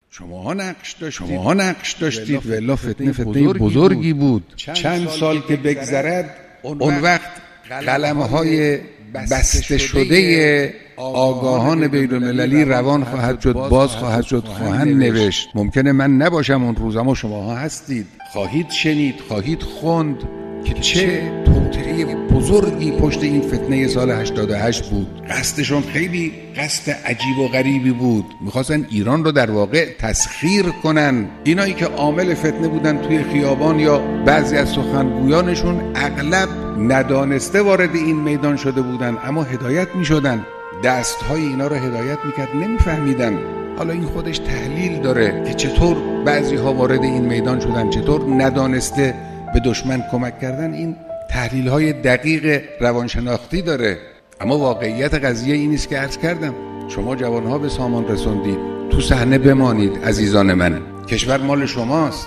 شماها نقش داشتید و الا فتنه بزرگی بود. چند سال که بگذرد اون وقت قلم‌های بسته شده آگاهان بین‌المللی روان خواهد شد، باز خواهد شد، خواهند نوشت. ممکنه من نباشم اون روز، اما شماها هستید، خواهید شنید، خواهید خوند که چه توطئه بزرگی پشت این فتنه سال 88 بود. قصدشون خیلی قصد عجیب و غریبی بود. میخواستن ایران رو در واقع تسخیر کنن. اینایی که عامل فتنه بودن توی خیابان یا بعضی از سخنگویانشون اغلب ندانسته وارد این میدان شده بودن، اما هدایت میشدن. دستهای اینا رو هدایت میکرد، نمیفهمیدن. حالا این خودش تحلیل داره که چطور بعضی ها وارد این میدان شدن، چطور ندانسته به دشمن کمک کردن. این تحلیل های دقیق روانشناختی داره. اما واقعیت قضیه این است که عرض کردم، شما جوانها به سامان رسوندید، تو صحنه بمانید عزیزان من. کشور مال شماست.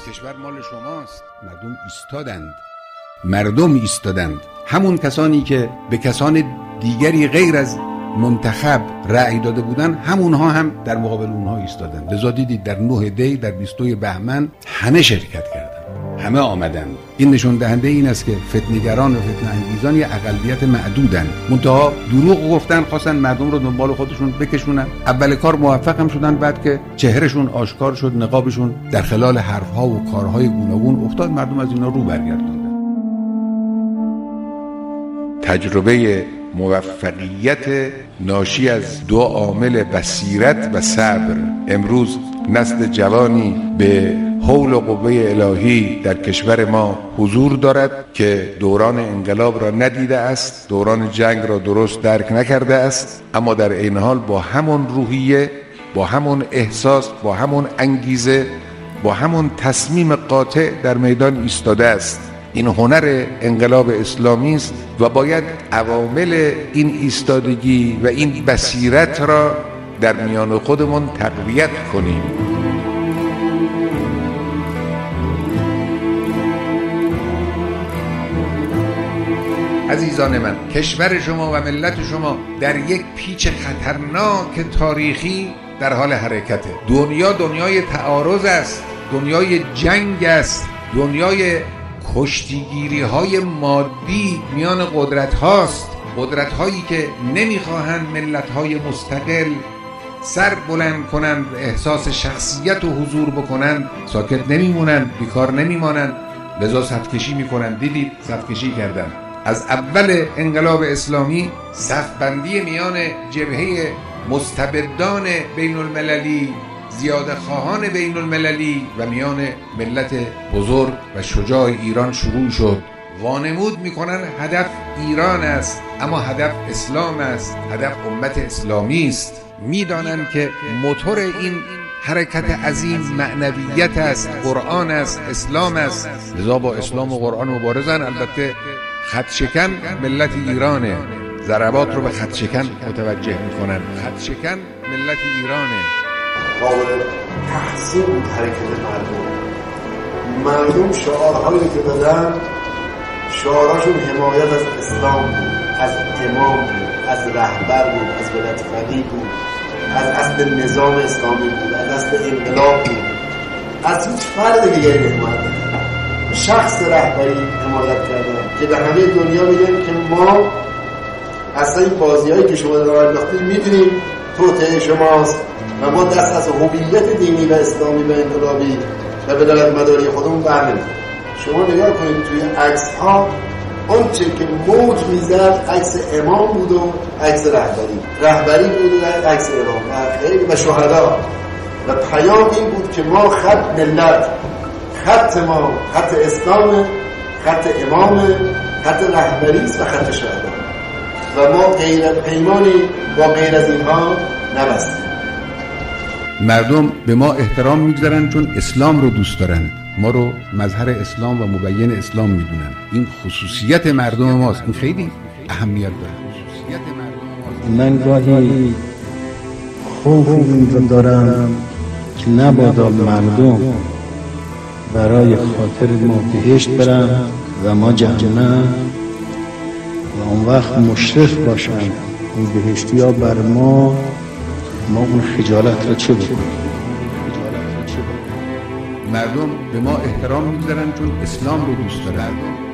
مردم ایستادند. همون کسانی که به کسان دیگری غیر از منتخب رأی داده بودن، همونها هم در مقابل اونها ایستادند. لذا دیدید در 9 دی، در 20 بهمن همه شرکت کردند، همه آمدند. این نشون دهنده این است که فتنه‌گران و فتنه انگیزان یه اقلیت معدودن. منتها دروغ گفتن، خواستن مردم رو دنبال خودشون بکشونن. اول کار موفق هم شدن، بعد که چهرهشون آشکار شد، نقابشون در خلال حرفها و کارهای گوناگون افتاد، مردم از اینا رو برگردوندن. تجربه موفقیت ناشی از دو عامل بصیرت و صبر. امروز نسل جوانی به حول و قوه الهی در کشور ما حضور دارد که دوران انقلاب را ندیده است، دوران جنگ را درست درک نکرده است، اما در این حال با همون روحیه، با همون احساس، با همون انگیزه، با همون تصمیم قاطع در میدان ایستاده است. این هنر انقلاب اسلامی است و باید عوامل این ایستادگی و این بصیرت را در میان خودمون تقویت کنیم. عزیزان من، کشور شما و ملت شما در یک پیچ خطرناک تاریخی در حال حرکته. دنیا دنیای تعارض است، دنیای جنگ است، دنیای کشتیگیری های مادی میان قدرت هاست. قدرت هایی که نمیخواهند ملت های مستقل سر بلند کنند، احساس شخصیت و حضور بکنند، ساکت نمیمونند، بیکار نمیمانند، لذا صفکشی میکنند. دیدید صفکشی کردن. از اول انقلاب اسلامی صفبندی میان جبهه مستبدان بین المللی، زیاده خواهان بین المللی و میان ملت بزرگ و شجاع ایران شروع شد. وانمود میکنن هدف ایران است، اما هدف اسلام است، هدف امت اسلامی است. میدانن که موتور این حرکت عظیم معنویت است، قرآن است، اسلام است. لذا با اسلام و قرآن مبارزن. البته خط شکن ملت ایرانه، ضربات رو به خط شکن متوجه میکنن. خط شکن ملت ایرانه. قابل تحسین بود حرکت مردم شعارهایی که دادن، شعارهاشون حمایت از اسلام بود، از امام بود، از رهبر بود، از ولایت فقیه بود، از اصل نظام اسلامی بود، از اصل انقلاب بود، از هیچ فرد دیگه حمایت نکردن. شخص رهبری حمایت کردن که به همه دنیا میگن که ما اصلا این بازیایی که شما راه انداختید میدونیم توطئه شماست و ما دست از هویت دینی و اسلامی و انقلابی و ولایت مداری خودمون برنمی‌داریم. شما نگاه کنید توی عکس ها اونچه که موج میزد عکس امام بود و عکس رهبری بود و عکس امام و خیلی و شهدا و پیام این بود که ما خط ملت، خط ما خط اسلام، خط امام، خط رهبری است و خط شهدا و ما غیر پیمانی با غیر از اینها نبستیم. مردم به ما احترام میگذارن چون اسلام رو دوست دارن، ما رو مظهر اسلام و مبین اسلام میدونن. این خصوصیت مردم ماست. این خیلی اهمیت داره. من گاهی خوف این رو دارم که نبادا مردم برای خاطر ما بهشت برن و ما جهنم و اون وقت مشرف باشن اون بهشتی ها بر ما اون خجالت را چه بکنیم. مردم به ما احترام میذارن چون اسلام رو دوست دارن.